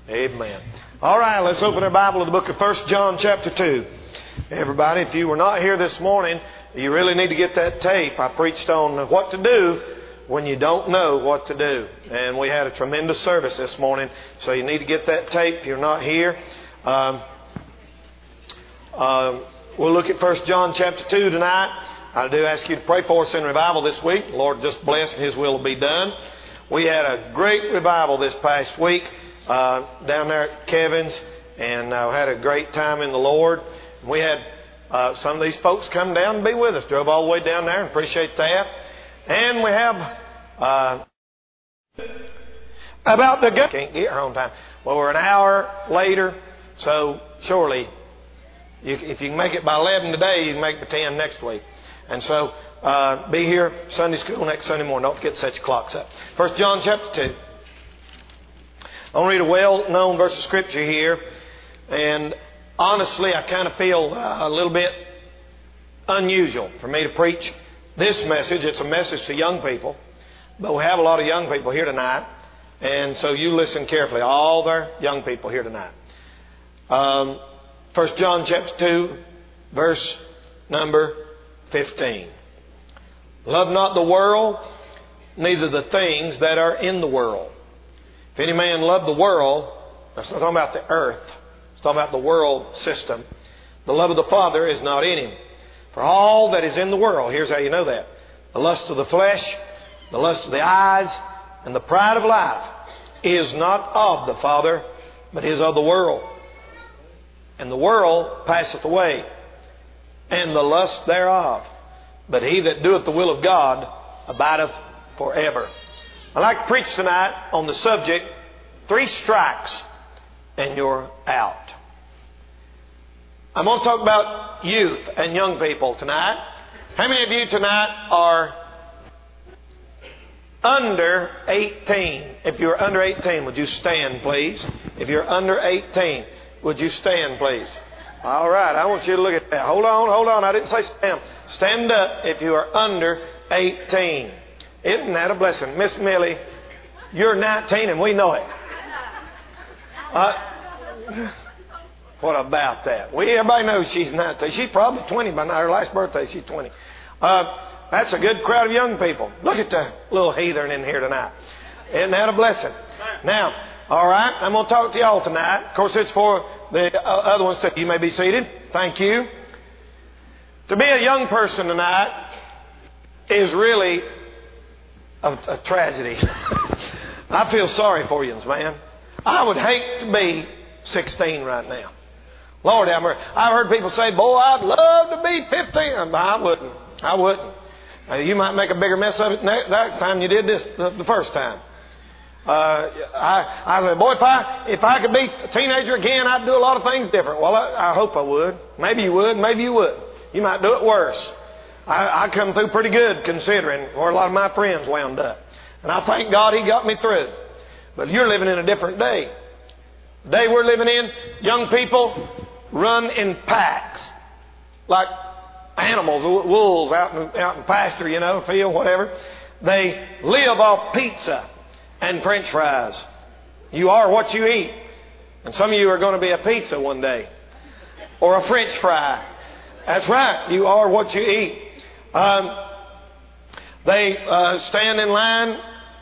Amen. All right, let's open our Bible to the book of 1 John chapter 2. Everybody, if you were not here this morning, you really need to get that tape. I preached on what to do when you don't know what to do. And we had a tremendous service this morning, so you need to get that tape if you're not here. We'll look at 1 John chapter 2 tonight. I do ask you to pray for us in revival this week. The Lord just bless and His will be done. We had a great revival this past week down there at Kevin's, and had a great time in the Lord. We had some of these folks come down and be with us. Drove all the way down there and appreciate that. And we have about the can't get here on time. Well, we're an hour later, so surely if you can make it by 11 today, you can make it by 10 next week. And so be here Sunday school next Sunday morning. Don't forget to set your clocks up. 1 John chapter 2. I want to read a well-known verse of Scripture here. And honestly, I kind of feel a little bit unusual for me to preach this message. It's a message to young people. But we have a lot of young people here tonight. And so you listen carefully. All their young people here tonight. 1 John chapter 2, verse number 15. Love not the world, neither the things that are in the world. If any man love the world, that's not talking about the earth. It's talking about the world system. The love of the Father is not in him. For all that is in the world, here's how you know that. The lust of the flesh, the lust of the eyes, and the pride of life is not of the Father, but is of the world. And the world passeth away, and the lust thereof. But he that doeth the will of God abideth forever. I'd like to preach tonight on the subject, 3 strikes and you're out. I'm going to talk about youth and young people tonight. How many of you tonight are under 18? If you're under 18, would you stand, please? If you're under 18, would you stand, please? All right, I want you to look at that. Hold on. I didn't say stand. Stand up if you are under 18. Isn't that a blessing? Miss Millie, you're 19 and we know it. What about that? Everybody knows she's 19. She's probably 20 by now. Her last birthday, she's 20. That's a good crowd of young people. Look at the little heathen in here tonight. Isn't that a blessing? Now, all right, I'm going to talk to y'all tonight. Of course, it's for the other ones too. You may be seated. Thank you. To be a young person tonight is really a tragedy. I feel sorry for you, man. I would hate to be 16 right now. Lord have mercy. I've heard people say, boy, I'd love to be 15. But I wouldn't. You might make a bigger mess of it next time you did this the first time. I said, boy, if I could be a teenager again, I'd do a lot of things different. Well, I hope I would. Maybe you would. Maybe you wouldn't. You might do it worse. I come through pretty good considering where a lot of my friends wound up. And I thank God He got me through. But you're living in a different day. The day we're living in, young people run in packs. Like animals, wolves out in pasture, field, whatever. They live off pizza and French fries. You are what you eat. And some of you are going to be a pizza one day. Or a French fry. That's right. You are what you eat. They stand in line,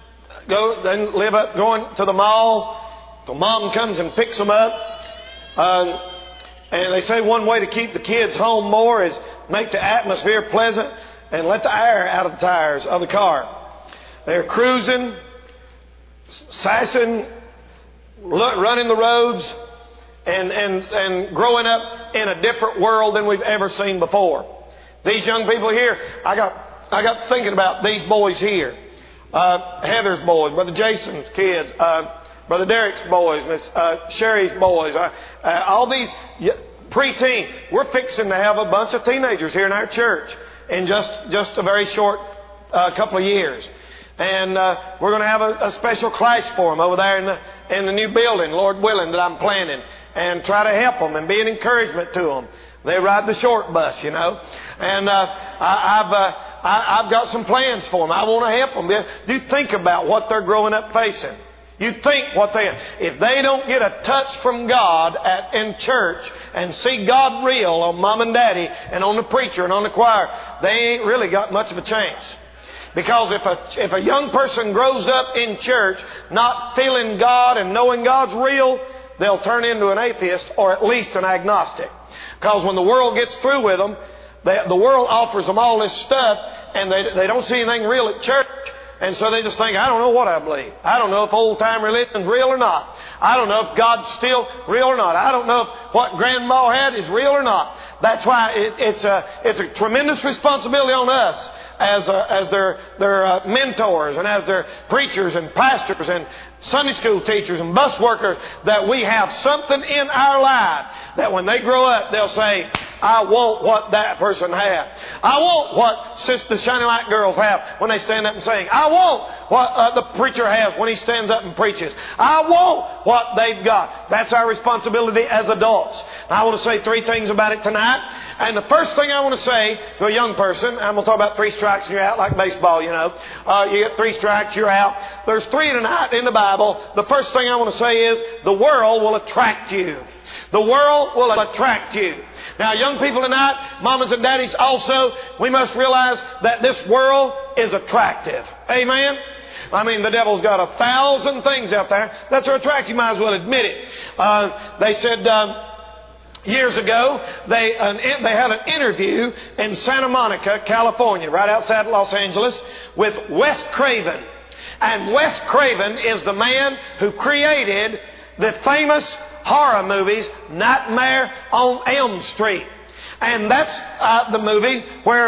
going to the mall. The mom comes and picks them up. And they say one way to keep the kids home more is make the atmosphere pleasant and let the air out of the tires of the car. They're cruising, sassing, running the roads, and growing up in a different world than we've ever seen before. These young people here, I got thinking about these boys here. Heather's boys, Brother Jason's kids, Brother Derek's boys, Miss Sherry's boys, all these preteen. We're fixing to have a bunch of teenagers here in our church in just a very short couple of years. And we're going to have a special class for them over there in the new building, Lord willing, that I'm planning, and try to help them and be an encouragement to them. They ride the short bus, and I've got some plans for them. I want to help them. You think about what they're growing up facing. You think what if they don't get a touch from God in church and see God real on mom and daddy and on the preacher and on the choir, they ain't really got much of a chance. Because if a young person grows up in church not feeling God and knowing God's real, they'll turn into an atheist or at least an agnostic. Because when the world gets through with them, the world offers them all this stuff and they don't see anything real at church. And so they just think, I don't know what I believe. I don't know if old-time religion's real or not. I don't know if God's still real or not. I don't know if what Grandma had is real or not. That's why it's a tremendous responsibility on us as their mentors and as their preachers and pastors and Sunday school teachers and bus workers, that we have something in our life that when they grow up, they'll say, I want what that person had. I want what the Shining Light girls have when they stand up and sing. I want what the preacher has when he stands up and preaches. I want what they've got. That's our responsibility as adults. I want to say 3 things about it tonight. And the first thing I want to say to a young person, I'm going to talk about 3 strikes and you're out, like baseball, you know. You get 3 strikes, you're out. There's 3 tonight in the Bible. The first thing I want to say is the world will attract you. The world will attract you. Now, young people tonight, mamas and daddies also, we must realize that this world is attractive. Amen? I mean, the devil's got 1,000 things out there that are attractive. You might as well admit it. They said years ago, they had an interview in Santa Monica, California, right outside Los Angeles, with Wes Craven. And Wes Craven is the man who created the famous horror movies Nightmare on Elm Street. And that's the movie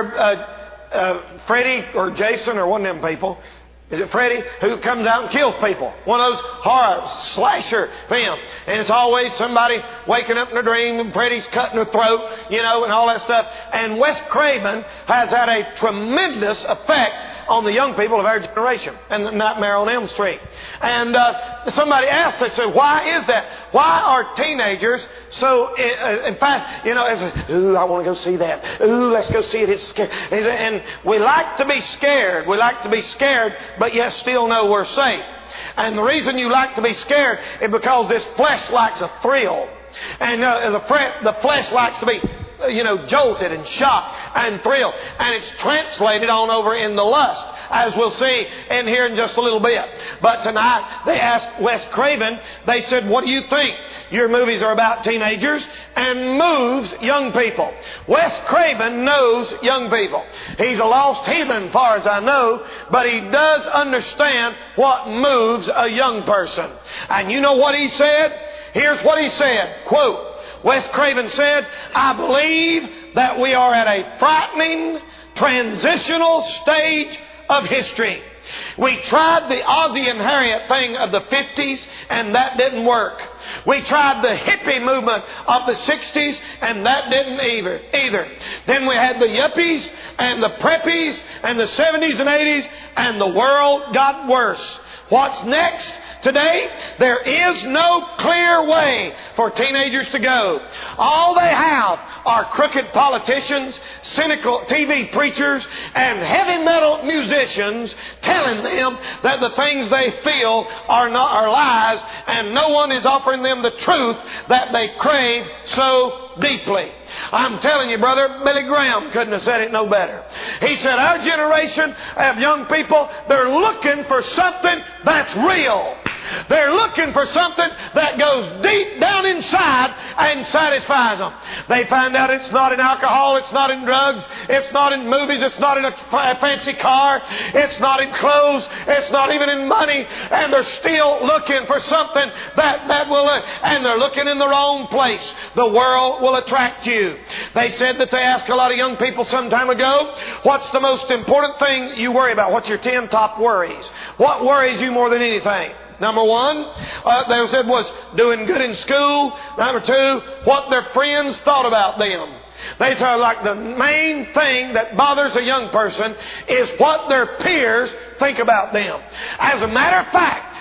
where Freddy or Jason or one of them people, is it Freddy, who comes out and kills people? One of those horror slasher films. And it's always somebody waking up in a dream and Freddy's cutting their throat, you know, and all that stuff. And Wes Craven has had a tremendous effect on the young people of our generation and the Nightmare on Elm Street. And somebody asked, they said, why is that? Why are teenagers so, in fact, you know, ooh, I want to go see that. Ooh, let's go see it. It's scary. And we like to be scared. We like to be scared, but yet still know we're safe. And the reason you like to be scared is because this flesh likes a thrill. And the flesh likes to be, jolted and shocked and thrilled. And it's translated on over in the lust, as we'll see in here in just a little bit. But tonight, they asked Wes Craven, they said, what do you think? Your movies are about teenagers and moves young people. Wes Craven knows young people. He's a lost heathen, as far as I know, but he does understand what moves a young person. And you know what he said? Here's what he said, quote, Wes Craven said, I believe that we are at a frightening transitional stage of history. We tried the Ozzie and Harriet thing of the 50s and that didn't work. We tried the hippie movement of the 60s and that didn't either. Then we had the yuppies and the preppies and the 70s and 80s and the world got worse. What's next? Today, there is no clear way for teenagers to go. All they have are crooked politicians, cynical TV preachers, and heavy metal musicians telling them that the things they feel are lies, and no one is offering them the truth that they crave so deeply. I'm telling you, brother, Billy Graham couldn't have said it no better. He said, our generation of young people, they're looking for something that's real. They're looking for something that goes deep down inside and satisfies them. They find out it's not in alcohol, it's not in drugs, it's not in movies, it's not in a fancy car, it's not in clothes, it's not even in money, and they're still looking for something that will, and they're looking in the wrong place. The world will attract you. They said that they asked a lot of young people some time ago, what's the most important thing you worry about? What's your 10 top worries? What worries you more than anything? Number 1, they said was doing good in school. Number 2, what their friends thought about them. They said like the main thing that bothers a young person is what their peers think about them. As a matter of fact,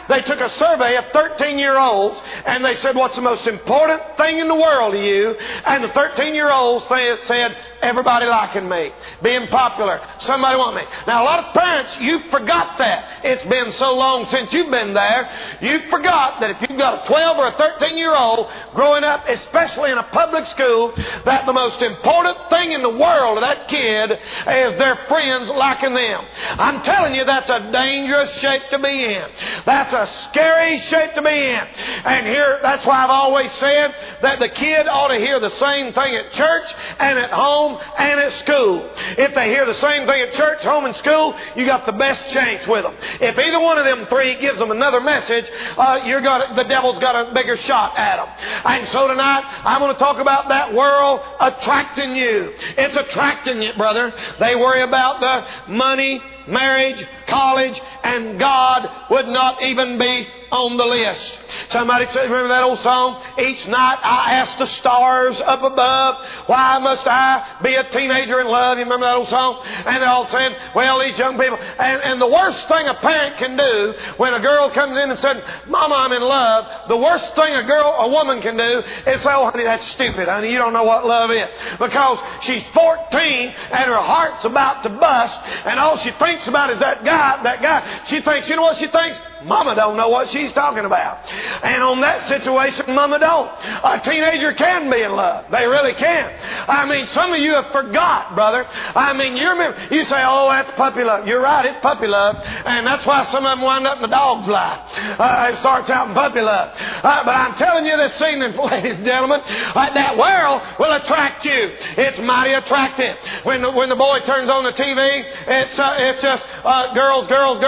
they took a survey of 13-year-olds and they said, what's the most important thing in the world to you? And the 13-year-olds said, everybody liking me, being popular, somebody want me. Now, a lot of parents, you forgot that. It's been so long since you've been there. You forgot that if you've got a 12 or a 13-year-old growing up, especially in a public school, that the most important thing in the world to that kid is their friends liking them. I'm telling you, that's a dangerous shape to be in. That's a scary shape to be in. And here, that's why I've always said that the kid ought to hear the same thing at church and at home and at school. If they hear the same thing at church, home, and school, you got the best chance with them. If either one of them three gives them another message, the devil's got a bigger shot at them. And so tonight, I'm going to talk about that world attracting you. It's attracting you, brother. They worry about the money, marriage, college, and God would not even be on the list. Somebody said, remember that old song? Each night I ask the stars up above, why must I be a teenager in love? You remember that old song? And they all said, well, these young people. And the worst thing a parent can do when a girl comes in and said, Mama, I'm in love, the worst thing a woman can do is say, oh, honey, that's stupid, honey. You don't know what love is. Because she's 14 and her heart's about to bust, and all she thinks about is that guy. She thinks, you know what she thinks? Mama don't know what she's talking about. And on that situation, Mama don't. A teenager can be in love. They really can. I mean, some of you have forgot, brother. I mean, you remember, you say, oh, that's puppy love. You're right, it's puppy love. And that's why some of them wind up in the dog's life. It starts out in puppy love. But I'm telling you this evening, ladies and gentlemen, that world will attract you. It's mighty attractive. When the boy turns on the TV, it's just girls.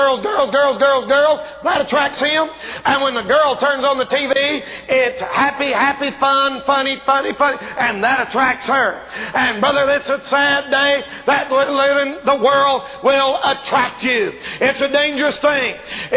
That attracts him. And when the girl turns on the TV, it's happy, fun, funny. And that attracts her. And brother, it's a sad day that living the world will attract you. It's a dangerous thing.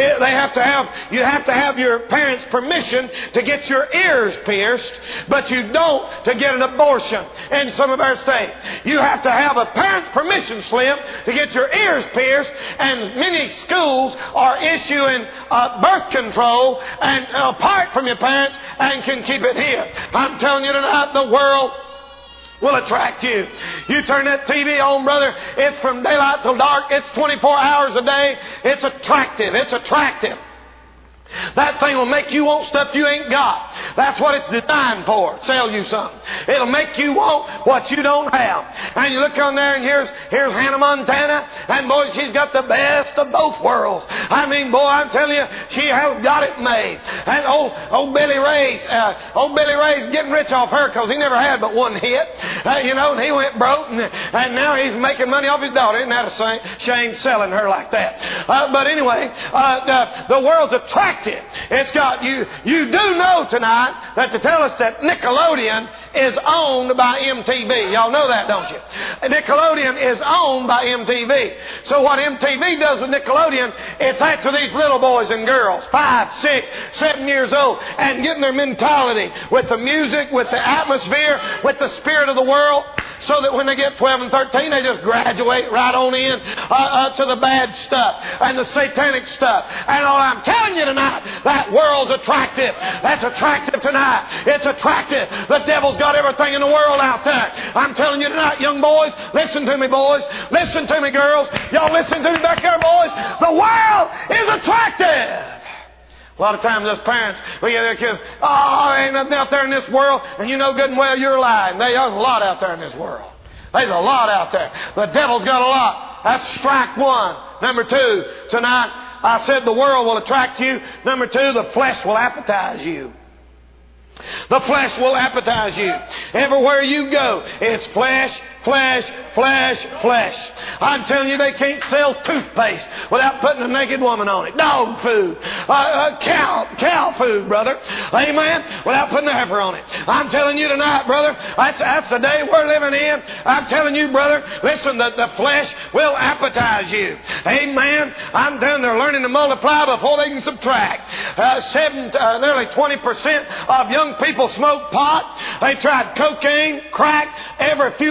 You have to have your parents' permission to get your ears pierced, but you don't to get an abortion in some of our states. You have to have a parent's permission slip to get your ears pierced, and many schools are issuing birth control and apart from your parents and can keep it here. I'm telling you tonight, the world will attract you. You turn that TV on, brother, it's from daylight till dark. It's 24 hours a day. It's attractive. It's attractive. That thing will make you want stuff you ain't got. That's what it's designed for. Sell you something. It'll make you want what you don't have. And you look on there and here's Hannah Montana. And boy, she's got the best of both worlds. I mean, boy, I'm telling you, she has got it made. And old Billy Ray's getting rich off her because he never had but one hit. And he went broke and now he's making money off his daughter. Isn't that a shame selling her like that? But anyway, the world's attractive. It's got you. You do know tonight that to tell us that Nickelodeon is owned by MTV. Y'all know that, don't you? Nickelodeon is owned by MTV. So what MTV does with Nickelodeon, it's after these little boys and girls, 5, 6, 7 years old, and getting their mentality with the music, with the atmosphere, with the spirit of the world, so that when they get 12 and 13, they just graduate right on in to the bad stuff and the satanic stuff. And all I'm telling you tonight, that world's attractive. That's attractive tonight. It's attractive. The devil's got everything in the world out there. I'm telling you tonight, young boys, listen to me, boys. Listen to me, girls. Y'all listen to me back there, boys. The world is attractive. A lot of times us parents, we get their kids, there ain't nothing out there in this world, and you know good and well you're lying. There's a lot out there in this world. There's a lot out there. The devil's got a lot. That's strike one. Number 2, tonight, I said the world will attract you. Number 2, the flesh will appetize you. The flesh will appetize you. Everywhere you go, it's flesh. I'm telling you, they can't sell toothpaste without putting a naked woman on it. Dog food. Cow food, brother. Amen? Without putting a heifer on it. I'm telling you tonight, brother, that's the day we're living in. I'm telling you, brother, listen, the flesh will appetize you. Amen? I'm telling you, they're learning to multiply before they can subtract. Nearly 20% of young people smoke pot. They tried cocaine, crack every few hours.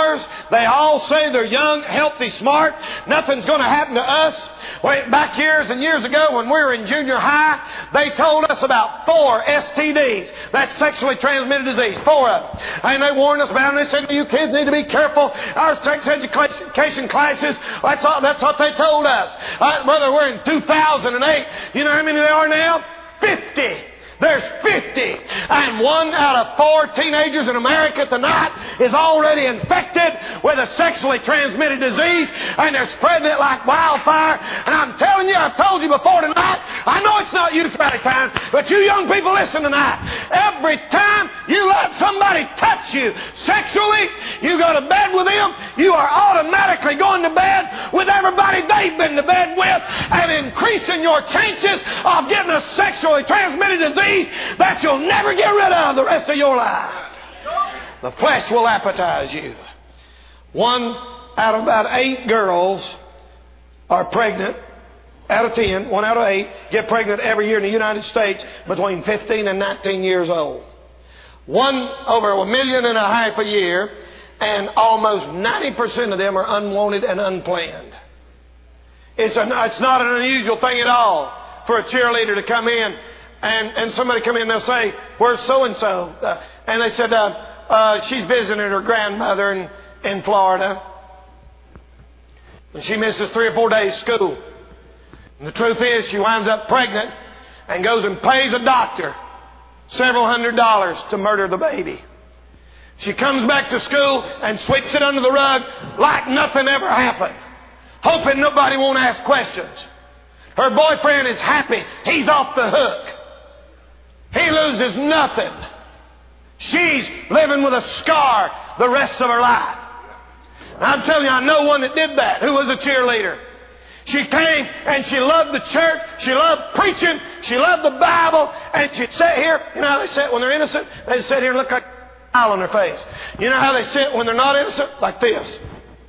ours. They all say they're young, healthy, smart. Nothing's going to happen to us. Back years and years ago when we were in junior high, they told us about 4 STDs. That's sexually transmitted disease. 4 of them. And they warned us about them. They said, you kids need to be careful. Our sex education classes, that's what they told us. Brother, we're in 2008. You know how many there are now? 50. There's 50. And 1 out of 4 teenagers in America tonight is already infected with a sexually transmitted disease, and they're spreading it like wildfire. And I'm telling you, I've told you before tonight, I know it's not youth rally time, but you young people listen tonight. Every time you let somebody touch you sexually, you go to bed with them, you are automatically going to bed with everybody they've been to bed with, and increasing your chances of getting a sexually transmitted disease that you'll never get rid of the rest of your life. The flesh will appetize you. 1 out of about 8 girls are pregnant. Out of 10, 1 out of 8 get pregnant every year in the United States between 15 and 19 years old. 1 over 1.5 million a year, and almost 90% of them are unwanted and unplanned. It's not an unusual thing at all for a cheerleader to come in and somebody come in and they'll say, where's so-and-so? And they said, she's visiting her grandmother in Florida. And she misses 3 or 4 days of school. And the truth is, she winds up pregnant and goes and pays a doctor several $100s to murder the baby. She comes back to school and sweeps it under the rug like nothing ever happened, hoping nobody won't ask questions. Her boyfriend is happy. He's off the hook. He loses nothing. She's living with a scar the rest of her life. And I'm telling you, I know one that did that, who was a cheerleader. She came and she loved the church. She loved preaching. She loved the Bible. And she'd sit here. You know how they sit when they're innocent? They sit here and look like a smile on their face. You know how they sit when they're not innocent? Like this.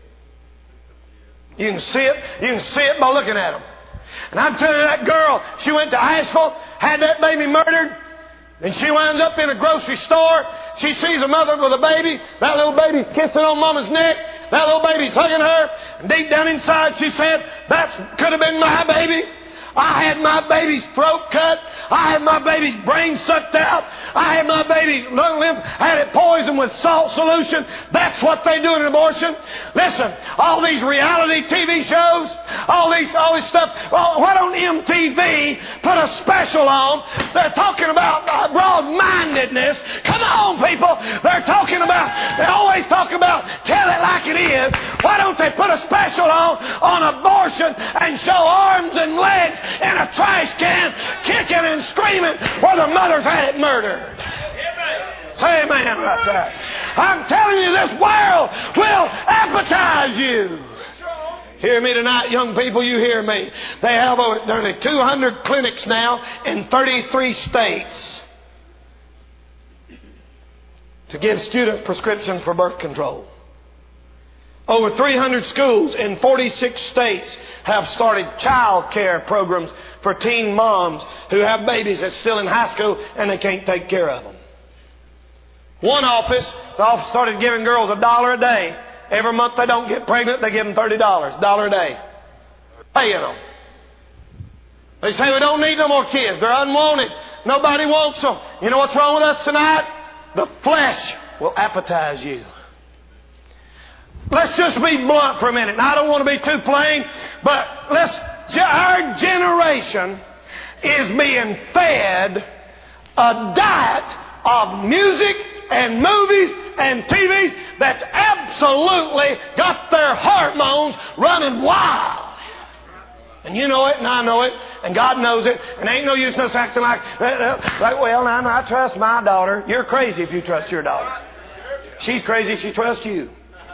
You can see it. You can see it by looking at them. And I'm telling you, that girl, she went to Asheville, had that baby murdered. And she winds up in a grocery store. She sees a mother with a baby. That little baby's kissing on mama's neck. That little baby's hugging her. And deep down inside she said, that could have been my baby. I had my baby's throat cut. I had my baby's brain sucked out. I had my baby's lung lymph, had it poisoned with salt solution. That's what they do in abortion. Listen, all these reality TV shows, all this stuff. Well, why don't MTV put a special on? They're talking about broad-mindedness. Come on, people. They always talk about tell it like it is. Why don't they put a special on abortion and show arms and legs in a trash can, kicking and screaming where the mothers had it murdered? Say amen right there. I'm telling you, this world will appetize you. Hear me tonight, young people, you hear me. They have nearly 200 clinics now in 33 states to give students prescriptions for birth control. Over 300 schools in 46 states have started child care programs for teen moms who have babies that's still in high school and they can't take care of them. One office started giving girls $1 a day. Every month they don't get pregnant, they give them $30, $1 a day. Paying them. They say we don't need no more kids. They're unwanted. Nobody wants them. You know what's wrong with us tonight? The flesh will appetize you. Let's just be blunt for a minute. Now, I don't want to be too plain, but our generation is being fed a diet of music and movies and TVs that's absolutely got their hormones running wild. And you know it, and I know it, and God knows it, and ain't no use in us acting like, well, I trust my daughter. You're crazy if you trust your daughter. She's crazy if she trusts you.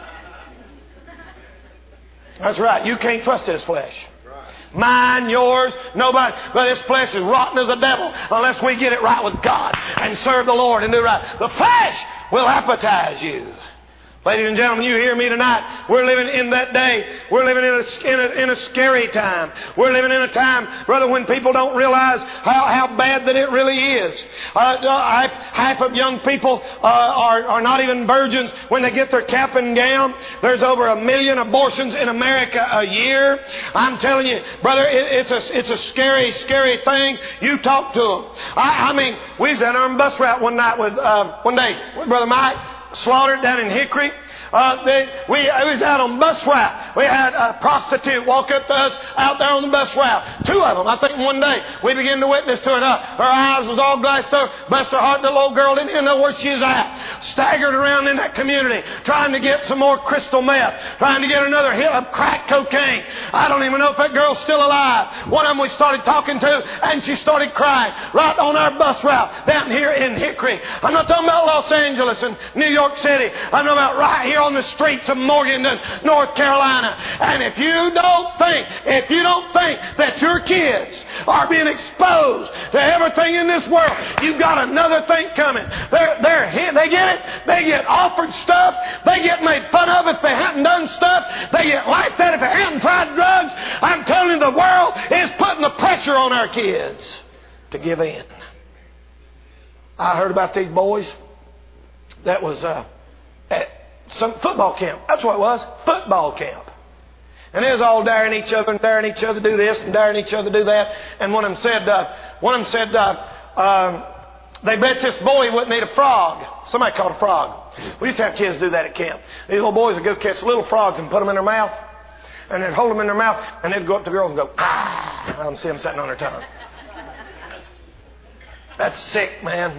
That's right. You can't trust this flesh. Mine, yours, nobody. But this flesh is rotten as a devil unless we get it right with God and serve the Lord and do right. The flesh will appetize you. Ladies and gentlemen, you hear me tonight. We're living in that day. We're living in a scary time. We're living in a time, brother, when people don't realize how bad that it really is. Half of young people are not even virgins when they get their cap and gown. There's over 1 million abortions in America a year. I'm telling you, brother, it's a scary, scary thing. You talk to them. I mean, we was out on a bus route one day with Brother Mike Slaughter down in Hickory. We was out on bus route. We had a prostitute walk up to us out there on the bus route. 2 of them, I think, one day. We began to witness to it. Her eyes was all glassed over. Bless her heart, the little girl didn't even know where she was at. Staggered around in that community, trying to get some more crystal meth, trying to get another hit of crack cocaine. I don't even know if that girl's still alive. One of them we started talking to, and she started crying right on our bus route down here in Hickory. I'm not talking about Los Angeles and New York City. I'm talking about right here on the streets of Morganton, North Carolina. And if you don't think that your kids are being exposed to everything in this world, you've got another thing coming. They get it. They get offered stuff. They get made fun of if they hadn't done stuff. They get laughed at if they hadn't tried drugs. I'm telling you, the world is putting the pressure on our kids to give in. I heard about these boys that was at some football camp. That's what it was. Football camp. And they was all daring each other to do this and daring each other to do that. And one of them said, they bet this boy wouldn't eat a frog. Somebody caught a frog. We used to have kids do that at camp. These little boys would go catch little frogs and put them in their mouth. And they'd hold them in their mouth. And they'd go up to girls and go, ah. I don't see them sitting on their tongue. That's sick, man.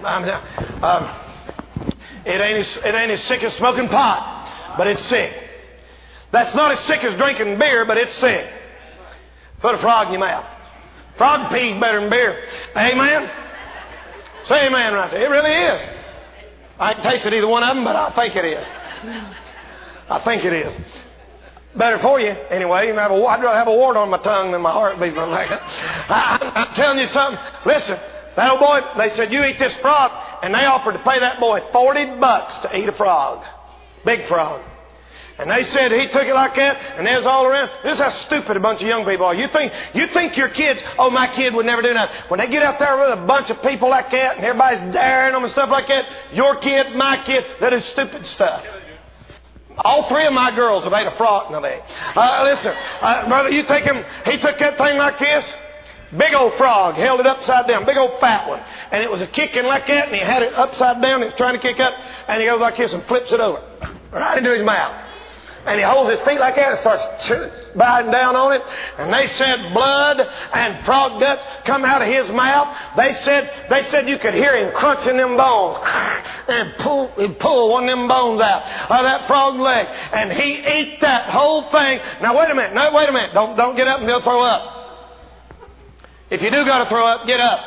It ain't as sick as smoking pot, but it's sick. That's not as sick as drinking beer, but it's sick. Put a frog in your mouth. Frog pee's better than beer. Amen? Say amen right there. It really is. I ain't tasted either one of them, but I think it is. I think it is. Better for you, anyway. I'd rather have a wart on my tongue than my heart beating like that. I'm telling you something. Listen, that old boy, they said, you eat this frog. And they offered to pay that boy $40 to eat a frog. Big frog. And they said he took it like that, and they was all around. This is how stupid a bunch of young people are. You think your kids, oh, my kid would never do nothing. When they get out there with a bunch of people like that, and everybody's daring them and stuff like that, your kid, my kid, they do stupid stuff. All 3 of my girls have ate a frog. No, they listen, brother, you take him, he took that thing like this. Big old frog, held it upside down, big old fat one. And it was a kicking like that, and he had it upside down, it's trying to kick up, and he goes like this and flips it over, right into his mouth. And he holds his feet like that and starts biting down on it. And they said blood and frog guts come out of his mouth. They said you could hear him crunching them bones. And pull one of them bones out of that frog leg. And he ate that whole thing. Now wait a minute. Don't get up and they'll throw up. If you do got to throw up, get up.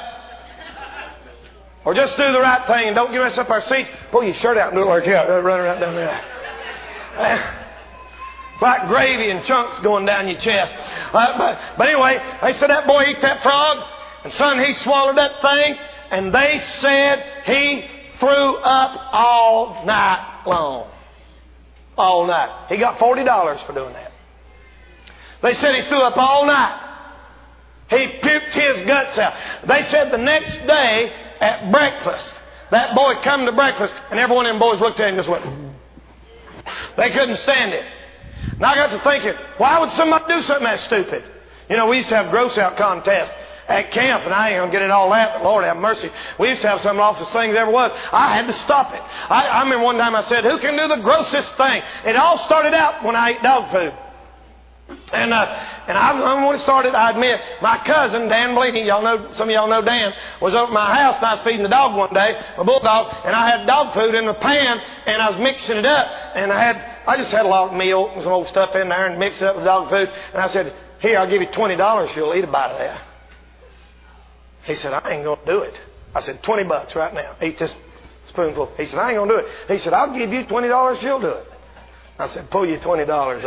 Or just do the right thing and don't mess up our seats. Pull your shirt out and do it like that. Run right down there. It's like gravy and chunks going down your chest. But anyway, they said that boy ate that frog. And son, he swallowed that thing. And they said he threw up all night long. All night. He got $40 for doing that. They said he threw up all night. He puked his guts out. They said the next day at breakfast, that boy come to breakfast, and every one of them boys looked at him and just went. They couldn't stand it. And I got to thinking, why would somebody do something that stupid? You know, we used to have gross out contests at camp, and I ain't going to get it all out, but Lord have mercy. We used to have some of the awfulest things ever was. I had to stop it. I remember one time I said, who can do the grossest thing? It all started out when I ate dog food. And when it started, I admit, my cousin, Dan Blaney, some of y'all know Dan, was over at my house, and I was feeding the dog one day, my bulldog, and I had dog food in the pan, and I was mixing it up, and I just had a lot of meal and some old stuff in there and mixed it up with dog food, and I said, here, I'll give you $20 if you'll eat a bite of that. He said, I ain't going to do it. I said, $20 right now. Eat this spoonful. He said, I ain't going to do it. He said, I'll give you $20 if you'll do it. I said, pull your $20 out.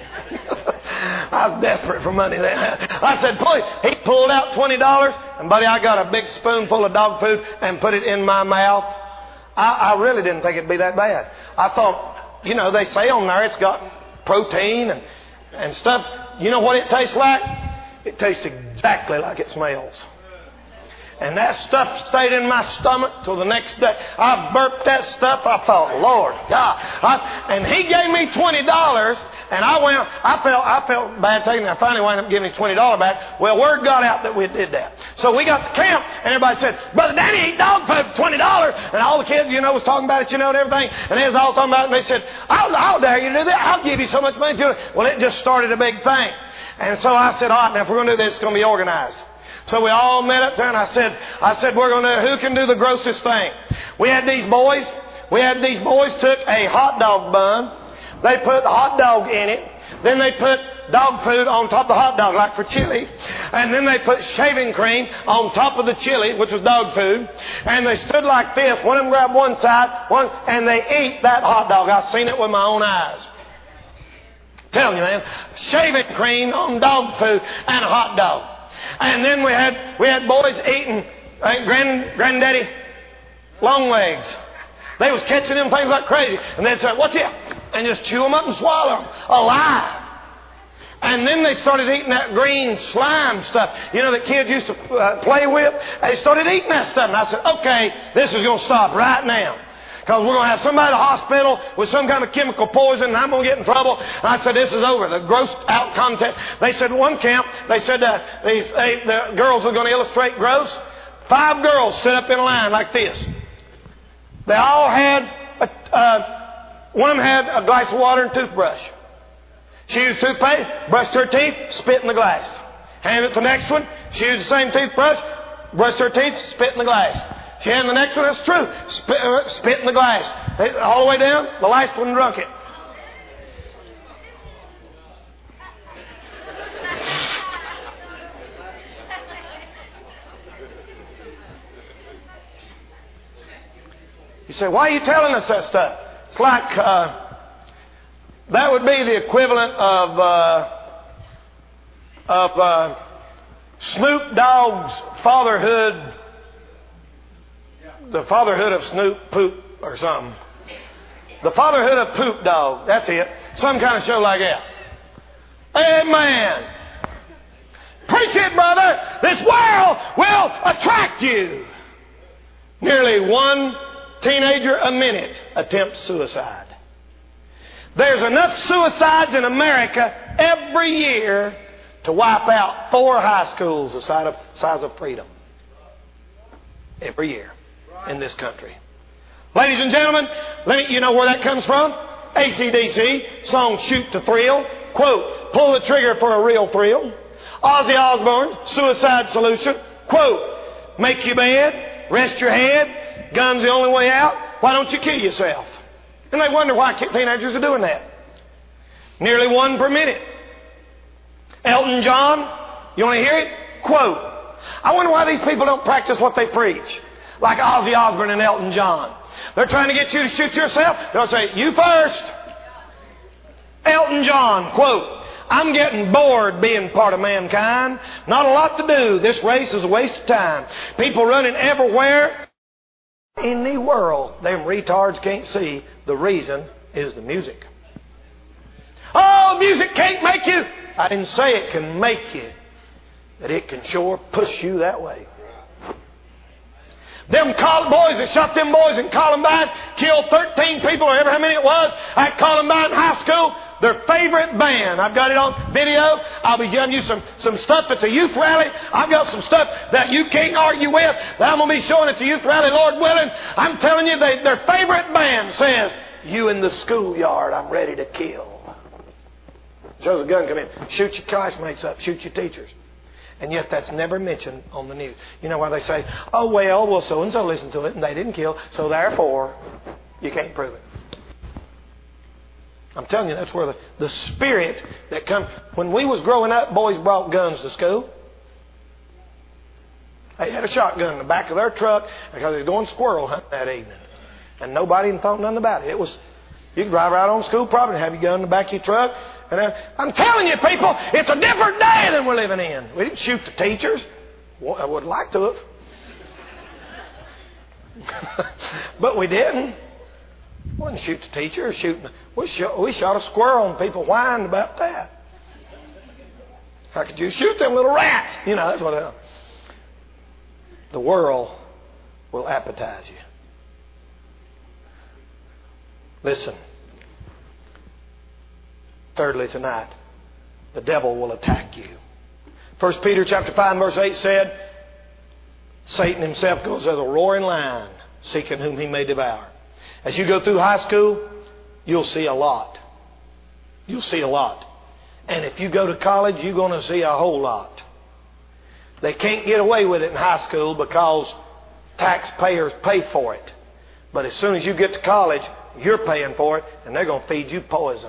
I was desperate for money then. I said, pull it. He pulled out $20, and buddy, I got a big spoonful of dog food and put it in my mouth. I really didn't think it'd be that bad. I thought, you know, they say on there it's got protein and stuff. You know what it tastes like? It tastes exactly like it smells. And that stuff stayed in my stomach till the next day. I burped that stuff. I thought, Lord God. And he gave me $20, and I felt bad taking it. I finally wound up giving him $20 back. Well, word got out that we did that. So we got to camp, and everybody said, Brother Danny, eat dog food for $20. And all the kids, you know, was talking about it, you know, and everything. And they was all talking about it, and they said, I'll dare you to do that. I'll give you so much money to it. Well, it just started a big thing. And so I said, all right, now if we're going to do this, it's going to be organized. So we all met up there, and I said, we're going to, who can do the grossest thing? We had these boys took a hot dog bun. They put the hot dog in it. Then they put dog food on top of the hot dog, like for chili. And then they put shaving cream on top of the chili, which was dog food. And they stood like this. One of them grabbed one side, and they ate that hot dog. I've seen it with my own eyes. I'm telling you, man. Shaving cream on dog food and a hot dog. And then we had boys eating granddaddy long legs. They was catching them things like crazy. And they'd say, what's it? And just chew them up and swallow them alive. And then they started eating that green slime stuff, you know, that kids used to play with. They started eating that stuff. And I said, okay, this is going to stop right now. Because we're going to have somebody at the hospital with some kind of chemical poison, and I'm going to get in trouble. And I said, this is over. The grossed out content. They said, one camp, they said the girls were going to illustrate gross. 5 girls stood up in a line like this. They all had, one of them had a glass of water and toothbrush. She used toothpaste, brushed her teeth, spit in the glass. Handed it to the next one. She used the same toothbrush, brushed her teeth, spit in the glass. She had the next one, that's true. Spit in the glass. All the way down, the last one drunk it. You say, why are you telling us that stuff? It's like, that would be the equivalent of Snoop Dogg's fatherhood. The fatherhood of Snoop Poop or something. The fatherhood of Poop Dog. That's it. Some kind of show like that. Amen. Preach it, brother. This world will attract you. Nearly one teenager a minute attempts suicide. There's enough suicides in America every year to wipe out 4 high schools the size of Freedom. Every year. In this country. Ladies and gentlemen, you know where that comes from? AC/DC, song Shoot to Thrill. Quote, pull the trigger for a real thrill. Ozzy Osbourne, Suicide Solution. Quote, make your bed, rest your head, gun's the only way out. Why don't you kill yourself? And they wonder why teenagers are doing that. Nearly 1 per minute. Elton John, you want to hear it? Quote, I wonder why these people don't practice what they preach. Like Ozzy Osbourne and Elton John. They're trying to get you to shoot yourself. They'll say, you first. Elton John, quote, I'm getting bored being part of mankind. Not a lot to do. This race is a waste of time. People running everywhere in the world. Them retards can't see. The reason is the music. Oh, music can't make you. I didn't say it can make you. But it can sure push you that way. Them boys that shot them boys in Columbine, killed 13 people, or ever how many it was, at Columbine High School, their favorite band. I've got it on video. I'll be giving you some stuff at the youth rally. I've got some stuff that you can't argue with that I'm going to be showing at the youth rally, Lord willing. I'm telling you, their favorite band says, you in the schoolyard, I'm ready to kill. Shows a gun come in. Shoot your classmates up. Shoot your teachers. And yet that's never mentioned on the news. You know why they say, oh, well, so-and-so listened to it and they didn't kill, so therefore you can't prove it. I'm telling you, that's where the spirit that comes. When we was growing up, boys brought guns to school. They had a shotgun in the back of their truck because they was going squirrel hunting that evening. And nobody even thought nothing about it. You could drive right on school property and have your gun in the back of your truck. And I'm telling you, people, it's a different day than we're living in. We didn't shoot the teachers. Well, I would like to have. But we didn't. Wouldn't shoot the teacher. We shot a squirrel and people whined about that. How could you shoot them little rats? That's what it is. The world will appetize you. Listen. Thirdly tonight, the devil will attack you. 1 Peter chapter 5 verse 8 said, Satan himself goes as a roaring lion, seeking whom he may devour. As you go through high school, you'll see a lot. You'll see a lot. And if you go to college, you're going to see a whole lot. They can't get away with it in high school because taxpayers pay for it. But as soon as you get to college, you're paying for it, and they're going to feed you poison.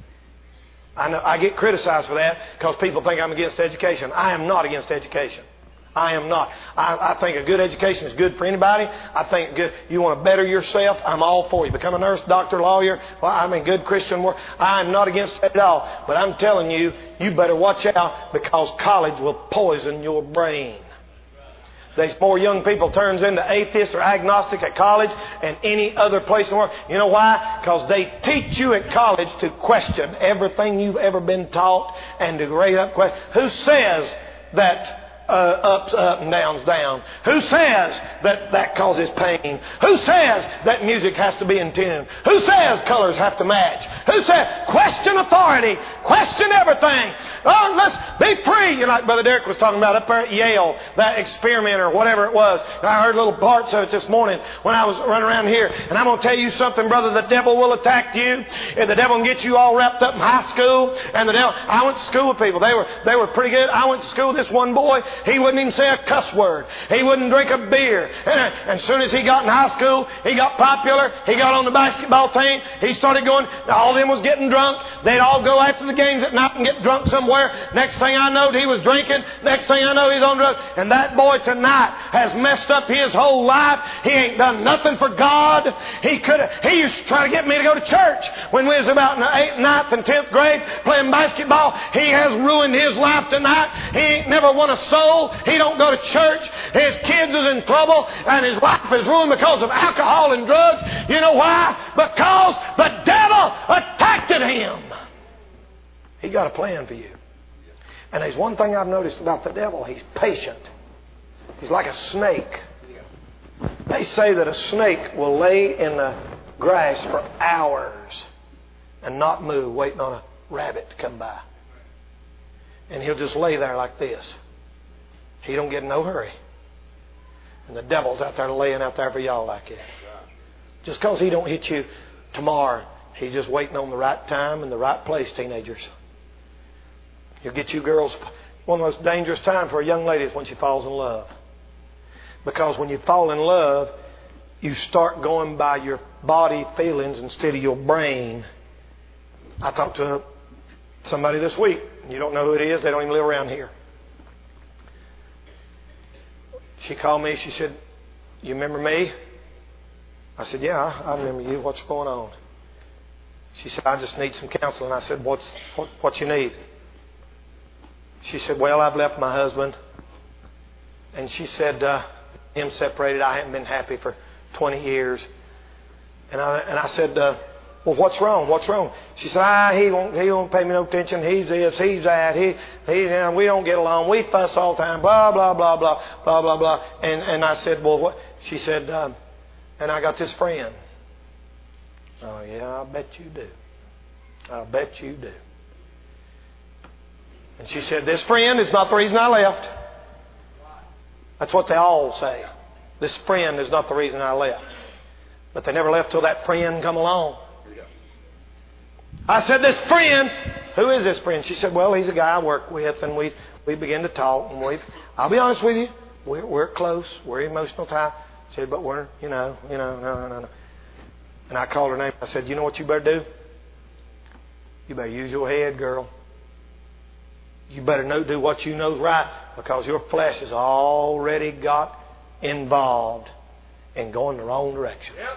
I know I get criticized for that because people think I'm against education. I am not against education. I am not. I think a good education is good for anybody. I think good. You want to better yourself, I'm all for you. Become a nurse, doctor, lawyer. Good Christian work. I am not against it at all. But I'm telling you, you better watch out because college will poison your brain. There's more young people turns into atheist or agnostic at college and any other place in the world. You know why? Because they teach you at college to question everything you've ever been taught and to grade up questions. Who says that up's up and down's down? Who says that causes pain? Who says that music has to be in tune? Who says colors have to match? Who says question authority? Question everything. Oh, let's be free. Like Brother Derek was talking about up there at Yale, that experiment or whatever it was. I heard little parts of it this morning when I was running around here. And I'm going to tell you something, brother. The devil will attack you. And the devil can get you all wrapped up in high school. And the devil, I went to school with people. They were pretty good. I went to school with this one boy. He wouldn't even say a cuss word. He wouldn't drink a beer. And as soon as he got in high school, he got popular. He got on the basketball team. He started going. All of them was getting drunk. They'd all go after the games at night and get drunk somewhere. Next thing I know, he was drinking. Next thing I know, he's on drugs. And that boy tonight has messed up his whole life. He ain't done nothing for God. He used to try to get me to go to church when we was about in the 8th, 9th, and 10th grade playing basketball. He has ruined his life tonight. He ain't never won a soul. He don't go to church. His kids is in trouble, and his life is ruined because of alcohol and drugs. You know why? Because the devil attacked him. He got a plan for you. And there's one thing I've noticed about the devil. He's patient. He's like a snake. They say that a snake will lay in the grass for hours and not move, waiting on a rabbit to come by. And he'll just lay there like this. He don't get in no hurry. And the devil's out there laying out there for y'all like that. Just because he don't hit you tomorrow, he's just waiting on the right time and the right place, teenagers. He'll get you girls. One of the most dangerous times for a young lady is when she falls in love. Because when you fall in love, you start going by your body feelings instead of your brain. I talked to somebody this week. You don't know who it is. They don't even live around here. She called me. She said, "You remember me?" I said, "Yeah, I remember you. What's going on?" She said, "I just need some counseling." I said, what you need?" She said, "Well, I've left my husband." And she said, him separated. I haven't been happy for 20 years. And I said, "Well, what's wrong? What's wrong?" She said, he won't pay me no attention. He's this, he's that. We don't get along. We fuss all the time. Blah, blah, blah, blah, blah, blah, blah. And I said, "Well, what?" She said, "And I got this friend." "Oh, yeah, I'll bet you do. I'll bet you do." And she said, "This friend is not the reason I left." That's what they all say. This friend is not the reason I left. But they never left till that friend come along. I said, "This friend, who is this friend?" She said, "Well, he's a guy I work with, and we begin to talk, and I'll be honest with you, we're close, we're emotional tie." She said, "But we're, no. And I called her name. I said, "You know what you better do? You better use your head, girl. You better do what you know's right, because your flesh has already got involved in going the wrong direction." Yep.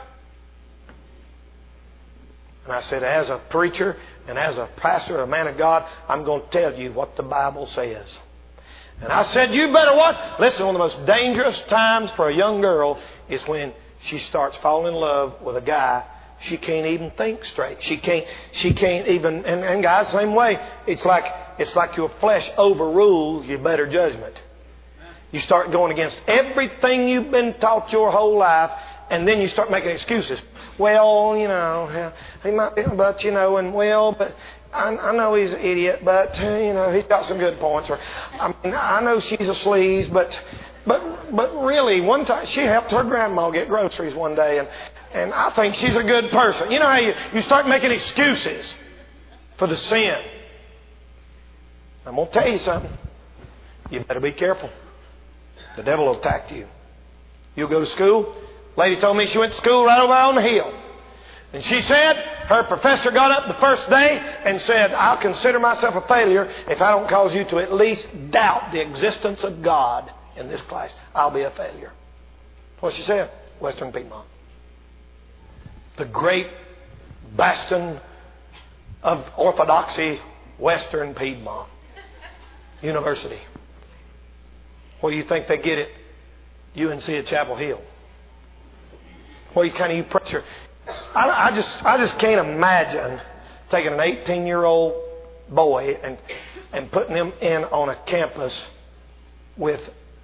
And I said, as a preacher and as a pastor, a man of God, I'm going to tell you what the Bible says. And I said, you better what? Listen, one of the most dangerous times for a young girl is when she starts falling in love with a guy she can't even think straight. She can't even, and guys, same way. It's like your flesh overrules your better judgment. You start going against everything you've been taught your whole life, and then you start making excuses. Well, he might be, but but I know he's an idiot, but he's got some good points. Or I know she's a sleaze, but really, one time she helped her grandma get groceries one day, and I think she's a good person. You know how you start making excuses for the sin. I'm going to tell you something. You better be careful. The devil will attack you. You'll go to school. Lady told me she went to school right over on the hill. And she said her professor got up the first day and said, I'll consider myself a failure if I don't cause you to at least doubt the existence of God in this class. I'll be a failure. That's what she said. Western Piedmont. The great bastion of orthodoxy, Western Piedmont University. Where do you think they get it? UNC at Chapel Hill. Where you pressure. I just can't imagine taking an 18-year-old boy and putting him in on a campus with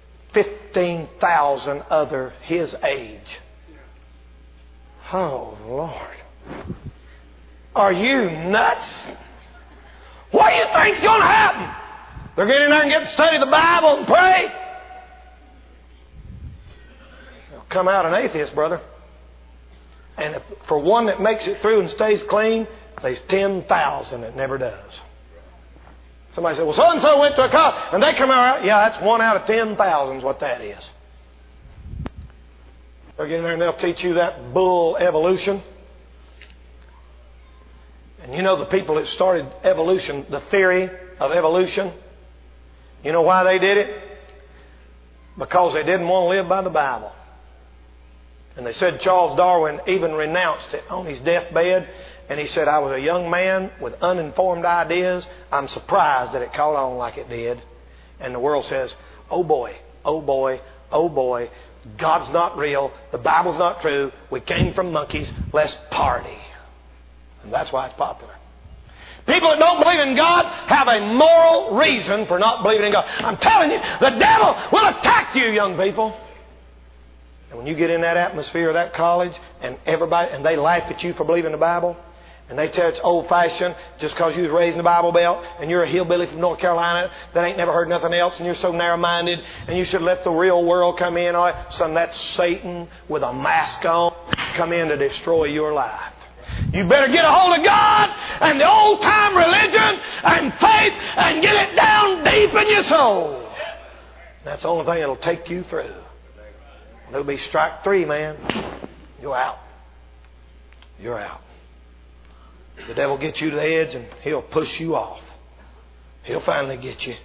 15,000 other his age. Oh, Lord. Are you nuts? What do you think's going to happen? They're getting in there and get to study the Bible and pray. They'll come out an atheist, brother. And for one that makes it through and stays clean, there's 10,000 that never does. Somebody said, well, so-and-so went to a college, and they come out. Yeah, that's 1 out of 10,000 is what that is. They'll get in there and they'll teach you that bull evolution. And you know the people that started evolution, the theory of evolution, you know why they did it? Because they didn't want to live by the Bible. And they said Charles Darwin even renounced it on his deathbed. And he said, I was a young man with uninformed ideas. I'm surprised that it caught on like it did. And the world says, oh boy, oh boy, oh boy. God's not real. The Bible's not true. We came from monkeys. Let's party. And that's why it's popular. People that don't believe in God have a moral reason for not believing in God. I'm telling you, the devil will attack you, young people. And when you get in that atmosphere of that college and everybody, and they laugh at you for believing the Bible, and they tell it's old-fashioned just because you was raised in the Bible Belt and you're a hillbilly from North Carolina that ain't never heard nothing else and you're so narrow-minded and you should let the real world come in. Son, that's Satan with a mask on come in to destroy your life. You better get a hold of God and the old-time religion and faith and get it down deep in your soul. That's the only thing that'll take you through. It'll be strike 3, man. You're out. You're out. The devil gets you to the edge and he'll push you off. He'll finally get you.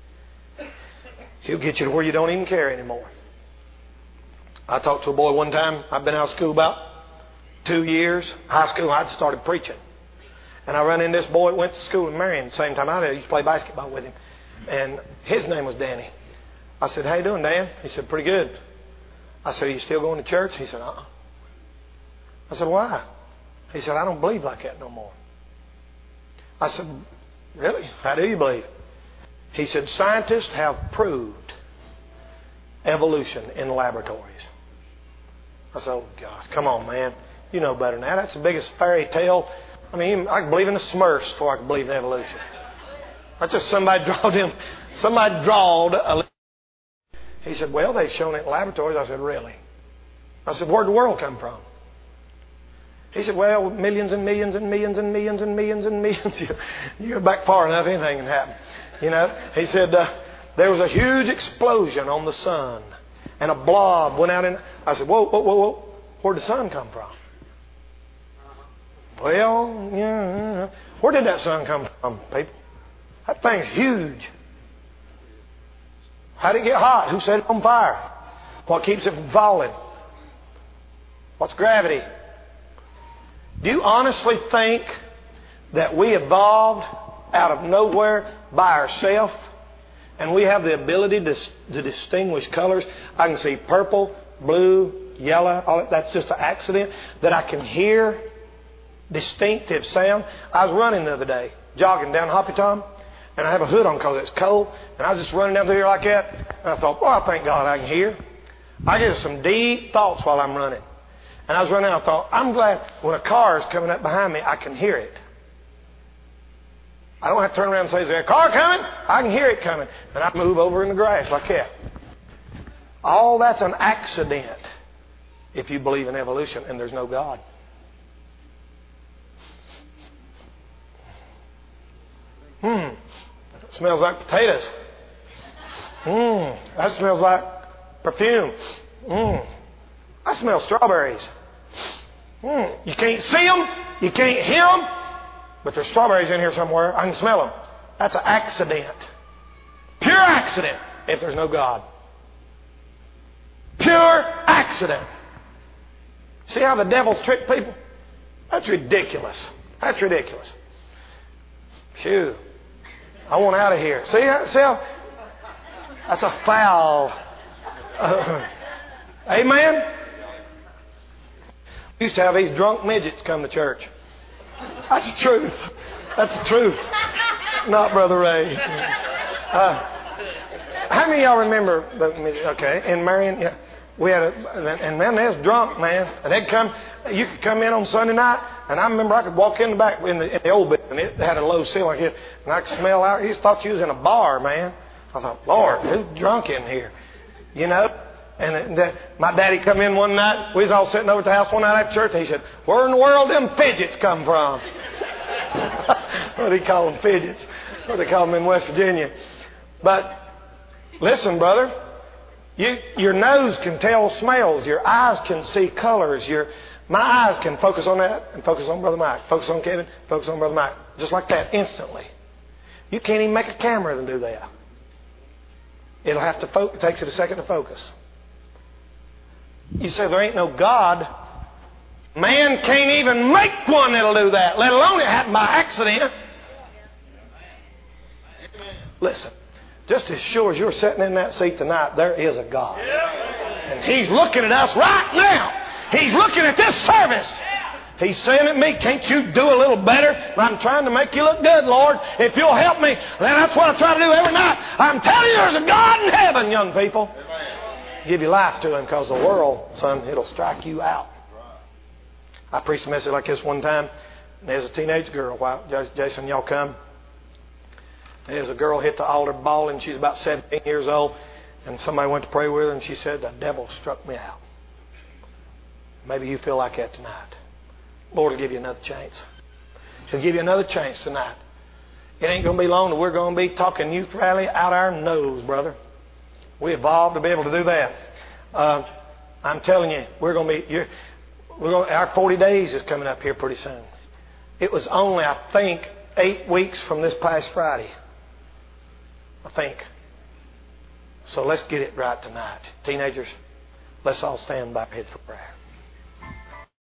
He'll get you to where you don't even care anymore. I talked to a boy one time. I've been out of school about 2 years. High school, I'd started preaching. And I run into this boy that went to school in Marion at the same time I did. I used to play basketball with him. And his name was Danny. I said, how you doing, Dan? He said, pretty good. I said, are you still going to church? He said, uh-uh. I said, why? He said, I don't believe like that no more. I said, really? How do you believe? He said, scientists have proved evolution in laboratories. I said, oh, gosh, come on, man. You know better than that. That's the biggest fairy tale. I mean, I can believe in the Smurfs before I can believe in evolution. That's just somebody drawed a... He said, well, they've shown it in laboratories. I said, really? I said, where'd the world come from? He said, well, millions and millions and millions and millions and millions and millions. You go back far enough, anything can happen. You know, he said, there was a huge explosion on the sun and a blob went out in... I said, whoa. Where'd the sun come from? Well, yeah. Where did that sun come from, people? That thing's huge. How did it get hot? Who set it on fire? What keeps it from falling? What's gravity? Do you honestly think that we evolved out of nowhere by ourselves and we have the ability to distinguish colors? I can see purple, blue, yellow. All that's just an accident. That I can hear distinctive sound. I was running the other day, jogging down Hoppy Tom, and I have a hood on because it's cold, and I was just running down through here like that, and I thought, well, thank God I can hear. I get some deep thoughts while I'm running. And I was running, I thought, I'm glad when a car is coming up behind me, I can hear it. I don't have to turn around and say, is there a car coming? I can hear it coming. And I move over in the grass like that. All that's an accident if you believe in evolution and there's no God. It smells like potatoes. That smells like perfume. I smell strawberries. You can't see them. You can't hear them. But there's strawberries in here somewhere. I can smell them. That's an accident. Pure accident if there's no God. Pure accident. See how the devil's tricked people? That's ridiculous. That's ridiculous. Phew. I want out of here. See how? That's a foul. Amen? We used to have these drunk midgets come to church. That's the truth. That's the truth. Not Brother Ray. How many of y'all remember in Marion? Yeah, we had and man, they was drunk, man. And they'd come. You could come in on Sunday night, and I remember I could walk in the back in the old building. It had a low ceiling like this, and I could smell out. You just thought you was in a bar, man. I thought, Lord, who's drunk in here? You know. And my daddy come in one night. We was all sitting over at the house one night after church. And he said, where in the world them fidgets come from? What do he call them? Fidgets. That's what they call them in West Virginia. But listen, brother. Your nose can tell smells. Your eyes can see colors. My eyes can focus on that and focus on Brother Mike. Focus on Kevin. Focus on Brother Mike. Just like that, instantly. You can't even make a camera to do that. It'll have to it takes it a second to focus. You say there ain't no God. Man can't even make one that'll do that, let alone it happened by accident. Listen, just as sure as you're sitting in that seat tonight, there is a God. And He's looking at us right now. He's looking at this service. He's saying at me, can't you do a little better? I'm trying to make you look good, Lord. If you'll help me, then that's what I try to do every night. I'm telling you, there's a God in heaven, young people. Give your life to Him, because the world, son, it'll strike you out. I preached a message like this one time. And there's a teenage girl. Jason, y'all come. And there's a girl hit the altar bawling. She's about 17 years old. And somebody went to pray with her, and she said, the devil struck me out. Maybe you feel like that tonight. Lord will give you another chance. He'll give you another chance tonight. It ain't going to be long that we're going to be talking youth rally out our nose, brother. We evolved to be able to do that. I'm telling you, our 40 days is coming up here pretty soon. It was only, I think, 8 weeks from this past Friday. I think. So let's get it right tonight. Teenagers, let's all stand by our heads for prayer.